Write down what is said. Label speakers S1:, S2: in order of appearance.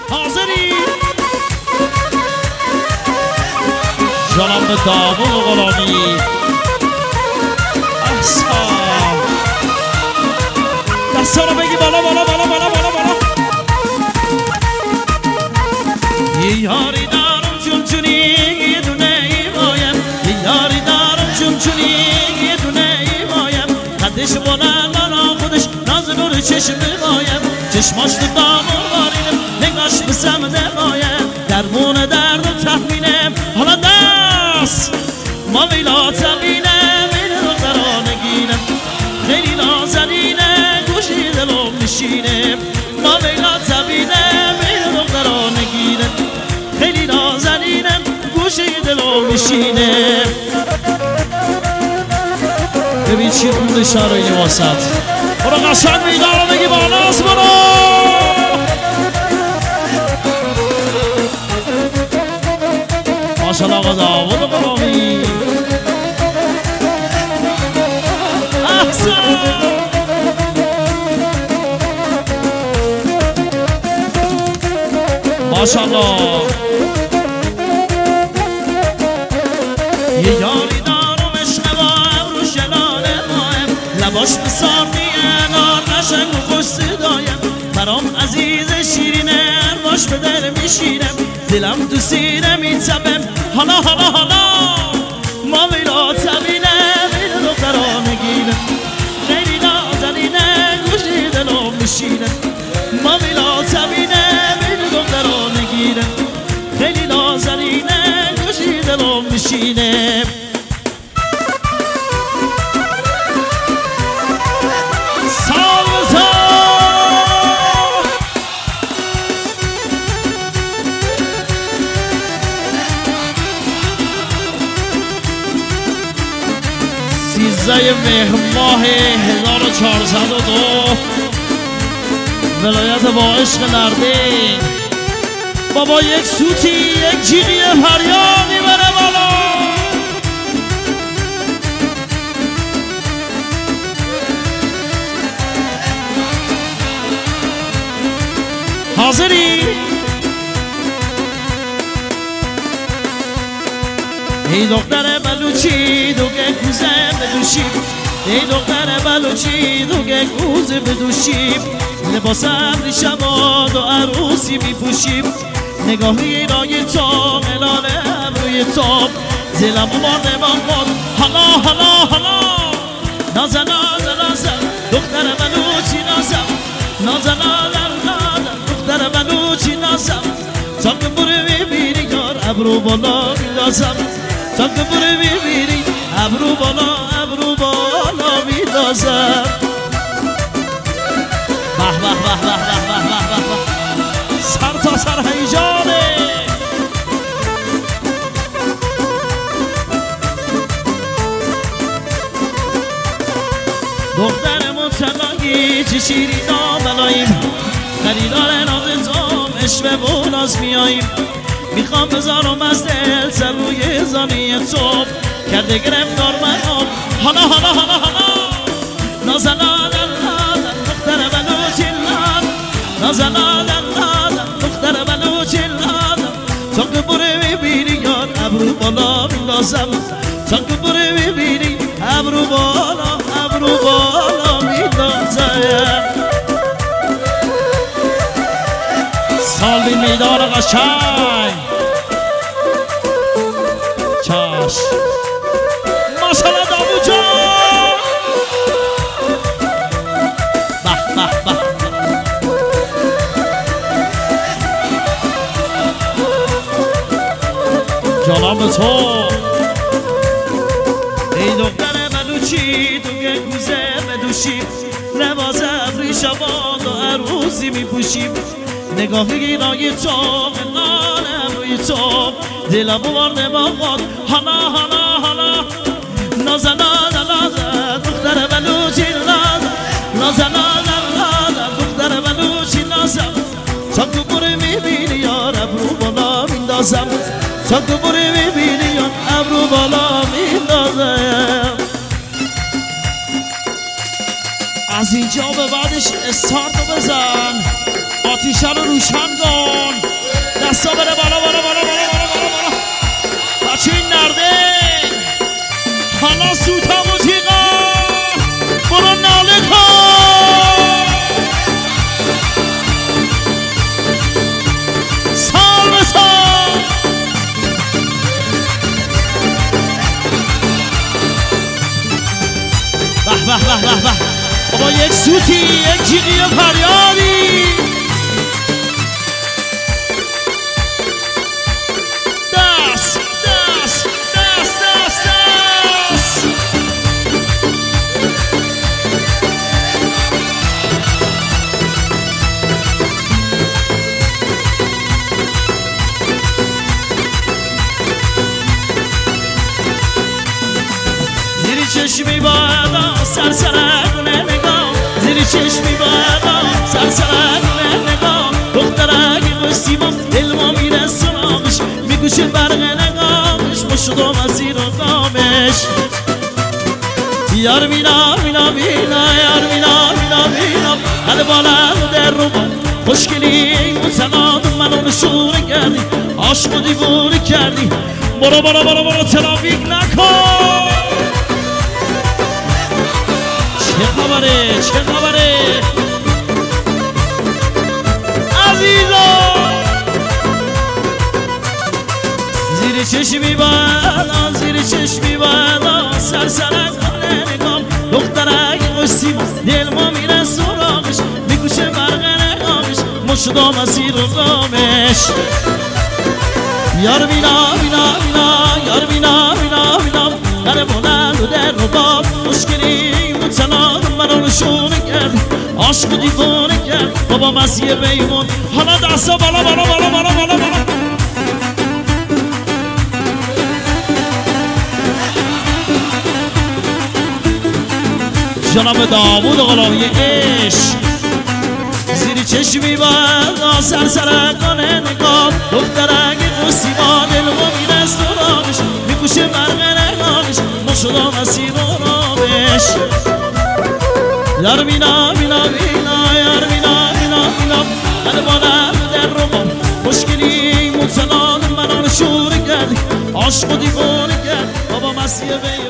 S1: حاضری جناب داوود غلامی احسان دستا رو بگی بالا بالا بالا بالا بالا بالا یه یاری دارم چون چونی یه دونه ایمایم یه یاری دارم چون چونی یه دونه ایمایم قدش بلند بالا خودش نازنور چشم مایم چشماش تو دامون بارینم نگاش به سمت مایم درمون درد و تحمینم حالا دست ما ویلا تبینم این دخترا نگینم خیلی نازنینه گوشی دلم میشینم ما ویلا تبینم این دخترا نگینم خیلی نازنینم گوشی دلم میشینم ببین چی خونده شارایی واسط برو قشنگ میدارم بگی بالاست برو ماشالله آقا داوود غلامی احسن ماشالله یه یاری دارم عشق با ابرو شلال ماهم لباش به صافیه نار قشنگ و خوش صدایم برام عزیز شیرینه باش به دل میشینم دلم تو سینه میتبم حالا حالا حالا ما ویلا تبینم این دخترا نگینم خیلی نازنینه گوشی دلم میشینم ما ویلا تبینم این دخترا نگینم خیلی نازنینه گوشی دلم میشینم سیزده مهر ماه 1402 ولایت با عشق نردین بابا یک سوتی یک جیغی فریادی بره بالا حاضری؟ ای دختر بلوچی دوگه کوزه بدوشیم ای دختر بلوچی دوگه کوزه بدوشیم لباس ابری شماد و عروسی میپوشیم نگاهی رای تو ملال ابروی تو دلم بارده با خود حالا حالا حالا نازن نازن نازن دختر بلوچی نازم نازن نازن نازن دختر بلوچی نازم تا که بره ببینی یار ابرو بالا میندازم تا که بره ببینی ابرو بالا میندازم به به به به به به به سر تا سر هیجانه دختر متلایی چه شیری ناملاییم خریدار ناز تو عشق بوناز میاییم میخوام بذارم از دل سر روی زانی تو کرده گرفتار منم حالا حالا حالا حالا نازن نازن نازن دختر بلوچی نازن نازن نازن نازن دختر بلوچی نازن تا که بره ببینی یار ابرو بالا میندازم تا که بره ببینی ابرو بالا میندازم سالی میدار قشنگ چاش ماشالله داوود جان به به به جناب تو ای دختر بلوچی تو که کوزه بدوشیم لباس ابری شباد و عروسی میپوشیم نگاهی رای تو ملال روی تو دلم بارده با خود حالا حالا حالا نازن نازن نازن دختر بلوچی نازن نازن نازن نازن دختر بلوچی نازن تا که بره میبینی یار ابرو بالا میندازم تا که بره میبینی یار ابرو بالا میندازم از اینجا به بعدش استارتو بزن آتیشه رو روشن کن دستا بره بالا بالا بالا بالا بالا بالا بالا بچه این نرده حالا سوتا موسیقا برو ناله کن سال به سال به به به به به بابا یک سوتی یک جیغی و فریادی دست دست دست دست دست زیر چشمی بادا سرسرگونه نگاه زیر چشمی بادا سرسرگونه نگاه دخترگی قسیما دل ما میره سراغش میگوشه برق نگاهش مشدو مسیر و قامش یار مینا مینا مینا یار مینا مینا مینا هل بالا در رو خوشگلی متناد منو نشونه کردی عاشق و دیوونه کردی برو برو برو برو ترافیک نکن چه خبره چه خبره عزیزا زیر چشمی بالا زیر چشمی بالا سرسرگانه نگام دخترک قسیما دل ما میره سراغش میکوشه برق نگامش مشدا مسیر و قامش یار بینا بینا بینا یار بینا بینا بینا در بلند و در رباب مشکلی متناد منو نشونه کرد عاشق و دیوانه کرد بابا مسیح بیمون حالا دستا بالا بالا بالا بالا بالا بالا جناب داوود غلامی عشق زیر چشمی بالا سرسرگانه نگاه دخترک قسیما دل ما میره سراغش میکوشه برق نگاهش مشدا مسیر و رابش یار بینا بینا بینا یار بینا بینا بینا هر بالا در رو مشکلی متنان منو نشونه کردی عاشق و دیوانه کرد بابا مسیح